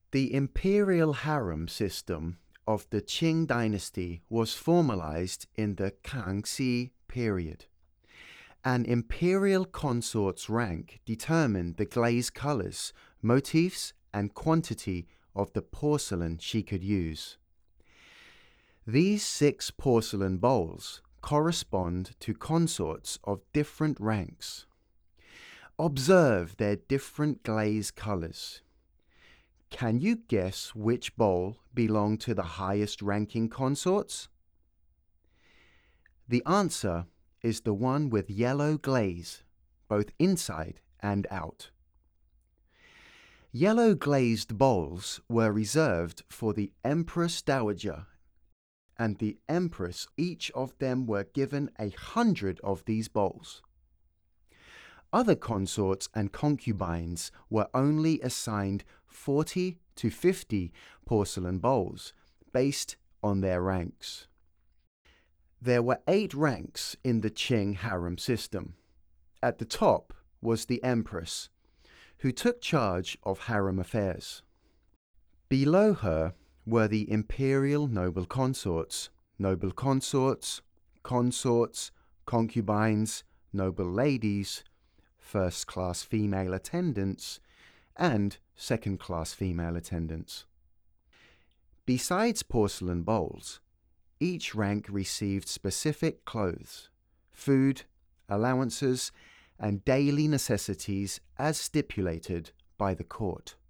The imperial harem system of the Qing dynasty was formalized in the Kangxi period. An imperial consort's rank determined the glaze colors, motifs, and quantity of the porcelain she could use. These 6 porcelain bowls correspond to consorts of different ranks. Observe their different glaze colors. Can you guess which bowl belonged to the highest ranking consorts? The answer is the one with yellow glaze, both inside and out. Yellow glazed bowls were reserved for the Empress Dowager and the Empress. Each of them were given 100 of these bowls. Other consorts and concubines were only assigned 40 to 50 porcelain bowls based on their ranks. There were 8 ranks in the Qing harem system. At the top was the Empress, who took charge of harem affairs. Below her were the imperial noble consorts, consorts, concubines, noble ladies, first-class female attendants, and second-class female attendants. Besides porcelain bowls, each rank received specific clothes, food, allowances, and daily necessities as stipulated by the court.